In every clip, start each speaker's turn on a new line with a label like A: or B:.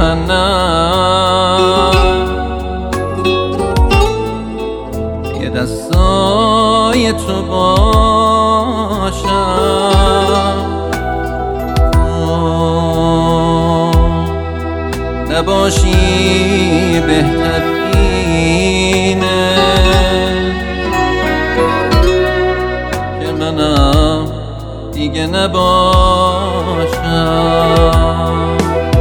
A: جهنم یه دستای تو باشم، نباشی بهتر اینه که منم دیگه نباشم.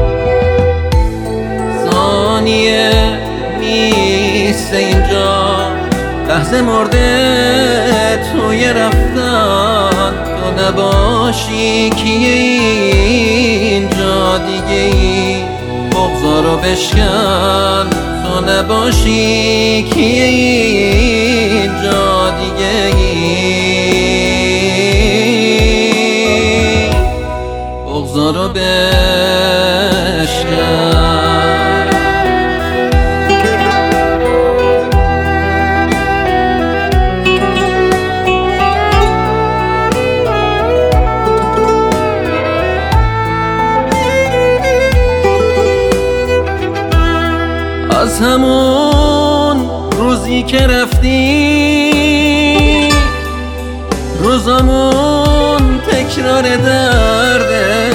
A: ثانیه نیست اینجا، لحظه مرده توی رفتن، تو نباشی کیه اینجا دیگه ای بغضا رو بشکن، تو نباشی کیه اینجا دیگه ای بغضا رو بشکن. از همون روزی که رفتی روزامون تکرار درده،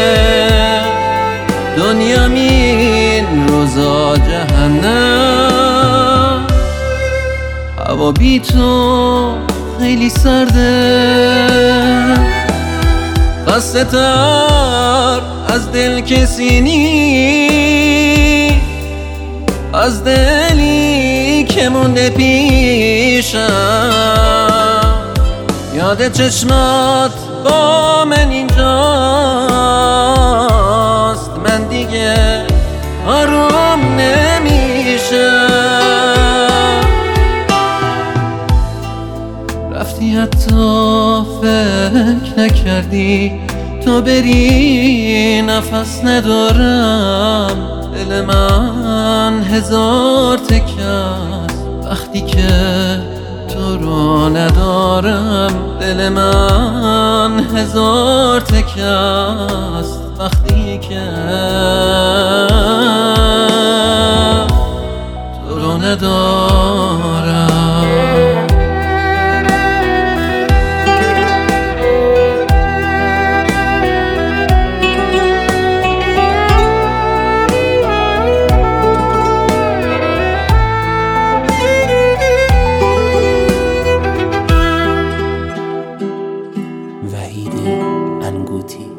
A: دنیا این روزا جهنم، هوا بی تو خیلی سرده، خسته تر از دل کسی نی، از دلی که مونده پیشم، یاد چشمات با من اینجاست، من دیگه آروم نمیشم. رفتی حتی فکر نکردی تو بری، نفس ندارم، دل من هزار تکست وقتی که تو رو ندارم، دل من هزار تکست وقتی که تو رو ندارم.
B: وحید انگوتی.